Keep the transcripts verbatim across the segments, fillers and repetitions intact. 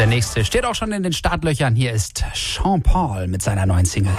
der nächste steht auch schon in den Startlöchern. Hier ist Sean Paul mit seiner neuen Single.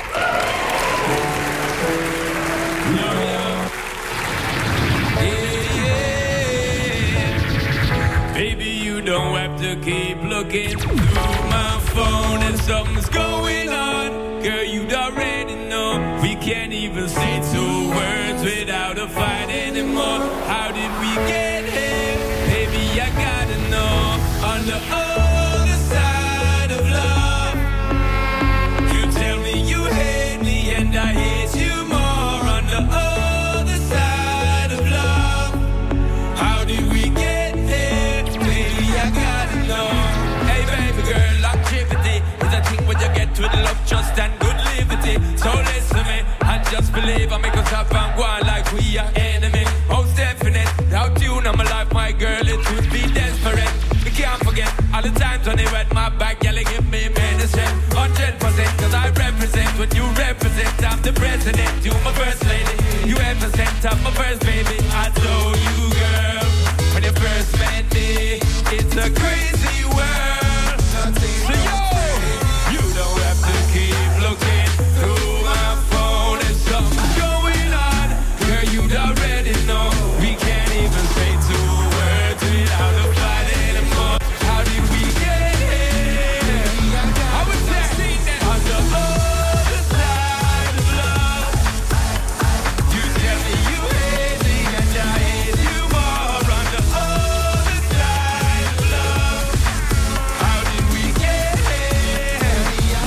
Baby, you don't have to keep looking through my phone and something's going on. Girl, you already know we can't even say two words without a fight anymore. How did we get here? Baby, I gotta know. On the other side of love, you tell me you hate me and I hate you more. On the other side of love, how did we get here? Baby, I gotta know. Hey baby girl, longevity is a thing when you get with love, trust and good liberty. So listen to me and just believe I make us up and go on like we are enemies. Most definite, without you in my life, my girl, it would be desperate. We can't forget all the times when they wet my back, yeah, they give me medicine. Hundred percent, cause I represent what you represent. I'm the president, you my first lady. You represent, I'm my first baby. I told you, girl, when you first met me, it's a crazy world. So yo, you don't have to keep looking through my phone and something's going on. Girl, you already know we can't even say two words without a fight anymore. How did we get here? I would say on the other side of love, you tell me you hate me and I hate you more. On the other side of love, how did we get here?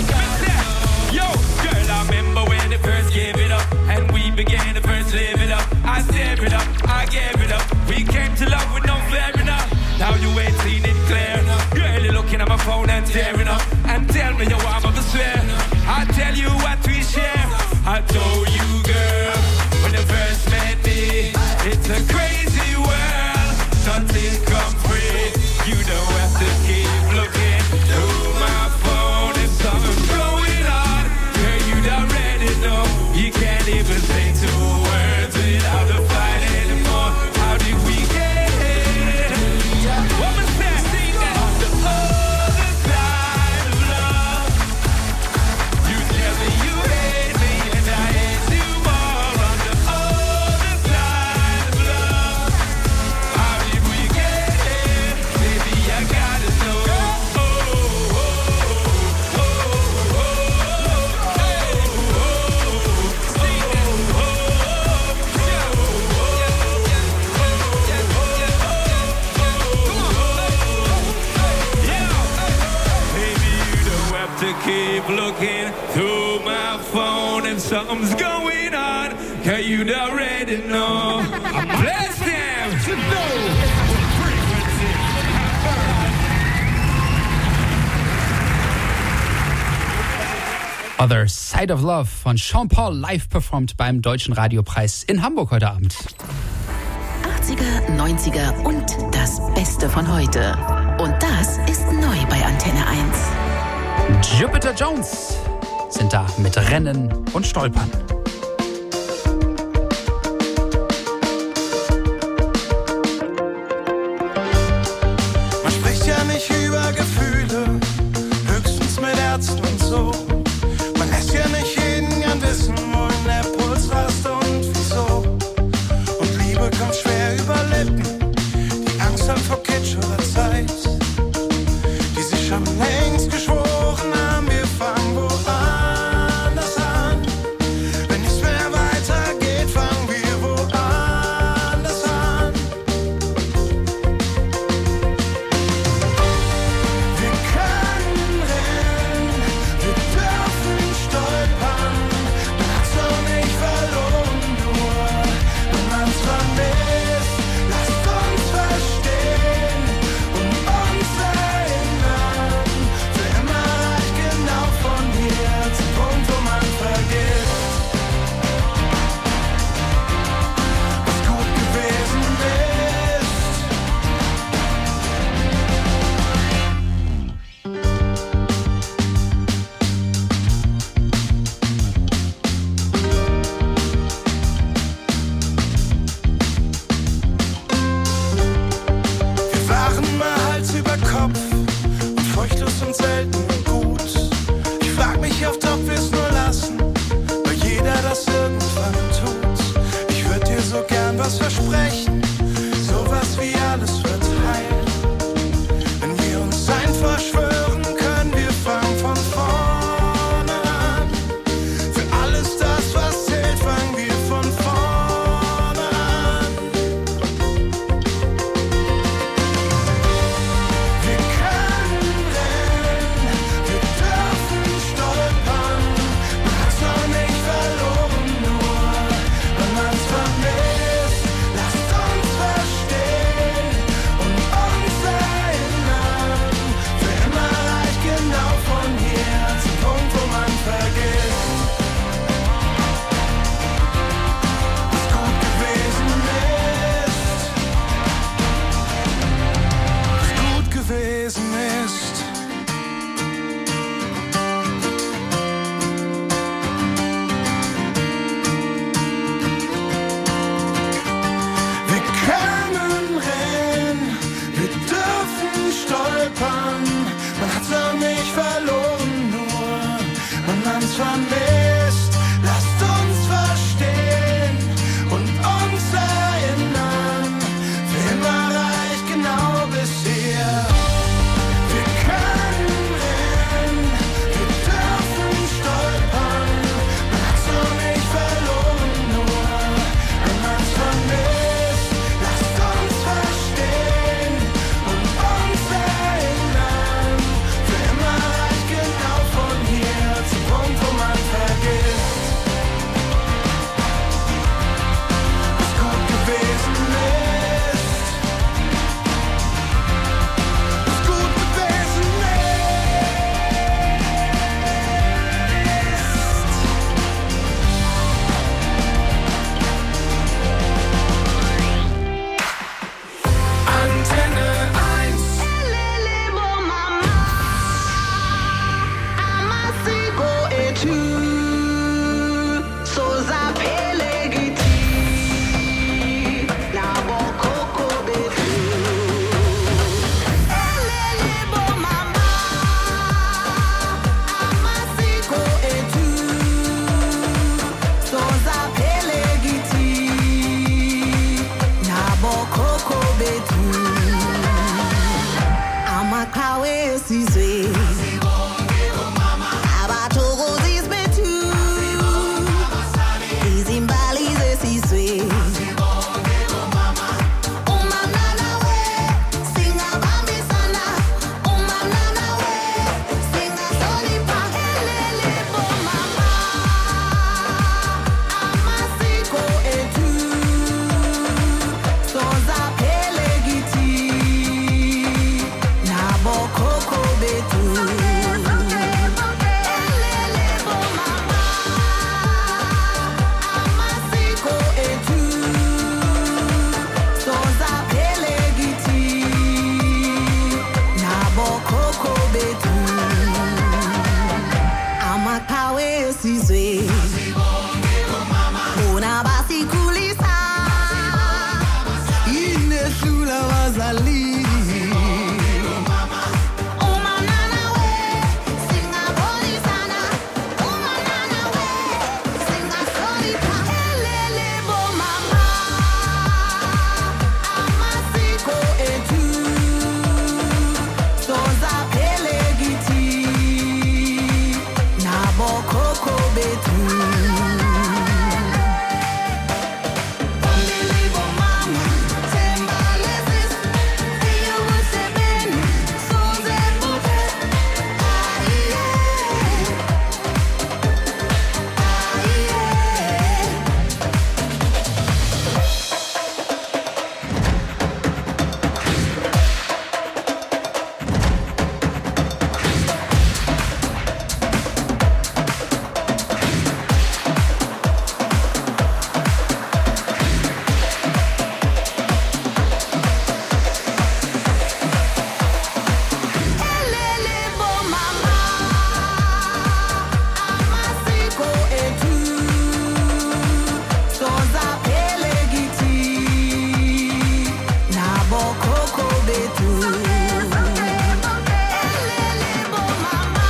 Yo, girl, I remember when they first gave it up and we began to first live it up. I step it up, I gave it up. We came to love with no flaring up. Now you ain't seen it clear. Girl, you're looking at my phone and tearing up. And tell me you want me to swear. I tell you what we share. I told you, girl, when you first met me, it's a crazy world. Nothing come free. You don't have to keep looking through my phone. If something's going on, girl, you already know. You can't even say two words without a fight anymore. How did we get here? What was that? On the other side of love, you tell me you hate me and I hate you more. On the other side of love, how did we get here? Baby, I gotta know. Oh, oh, oh, oh, baby, you don't have to keep looking through my phone and something's going on. Girl, you already know. I bless them to know. Other Side of Love von Sean Paul, live performt beim Deutschen Radiopreis in Hamburg heute Abend. achtziger, neunziger und das Beste von heute. Und das ist neu bei Antenne eins. Jupiter Jones sind da mit Rennen und Stolpern. Man spricht ja nicht über Gefühle, höchstens mit Ärzten und so. Man lässt ja nicht jeden gern wissen, wohin der Puls rast und wieso. Und Liebe kommt schwer über Lippen, die Angst haben vor Kitsch oder Zeit. Die sich schon längst geschworen haben, wir fangen woanders an. sind selten